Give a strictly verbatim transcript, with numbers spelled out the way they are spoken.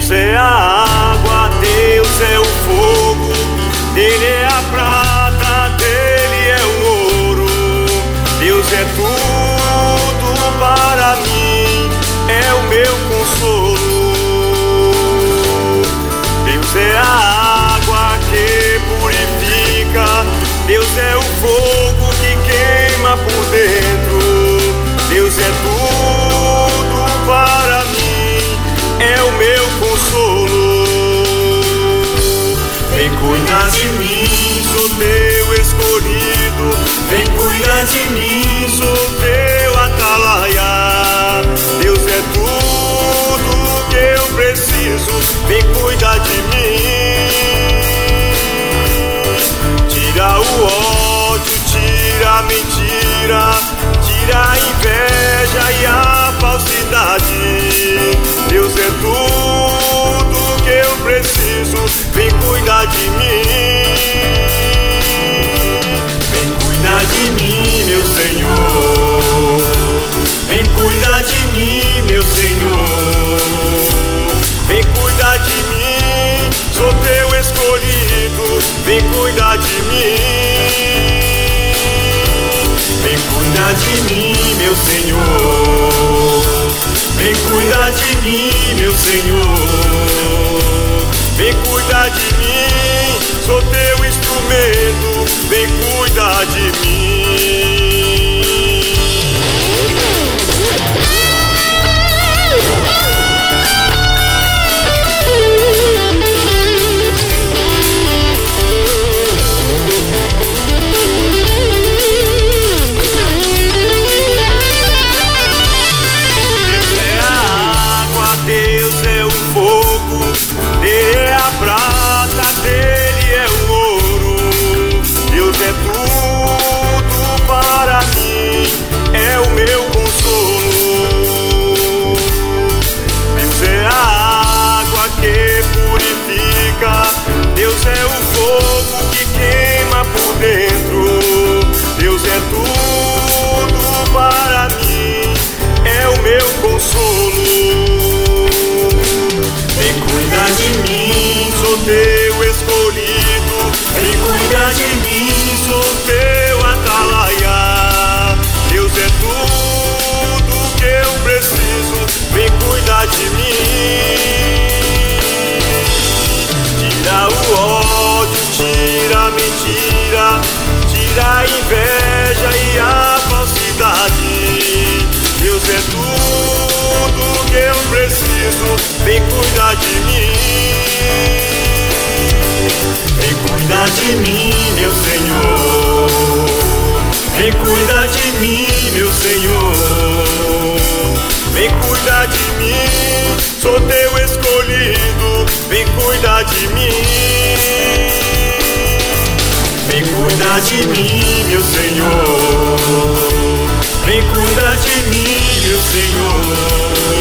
Deus é a água, Deus é o fogo, dele é a prata, dele é o ouro. Deus é tudo para mim, é o meu consolo. Deus é a água que purifica, Deus é o fogo que queima por dentro. Deus é tudo para mim, é o meu consolo. Vem cuidar de mim, sou teu escolhido. Vem cuidar de mim, sou teu atalaia. Deus é tudo que eu preciso. Vem cuidar de mim. Tira o ódio, tira a mentira, tira a inveja e a falsidade. Deus é tudo que eu preciso. Vem cuidar de mim. Vem cuidar de mim, meu Senhor. Vem cuidar de mim, meu Senhor. Vem cuidar de mim, sou teu escolhido. Vem cuidar de mim. Vem cuidar de mim, meu Senhor. Vem cuidar de mim, meu Senhor. Vem cuidar de mim, sou teu instrumento. Vem cuidar de mim. Deus é o fogo que queima por dentro. Deus é tudo para mim, é o meu consolo. Vem cuidar de mim, sou teu escolhido. Vem cuidar de mim, sou teu atalaia. Deus é tudo que eu preciso. Vem cuidar de mim. Tira o ódio, tira a mentira, tira a inveja e a falsidade. Deus é tudo que eu preciso. Vem cuidar de mim. Vem cuidar de mim, meu Senhor. Vem cuidar de mim, meu Senhor. Vem cuidar de mim, sou teu escolhido. Vem cuidar de mim. Vem cuidar de mim, meu Senhor. Vem cuidar de mim, meu Senhor.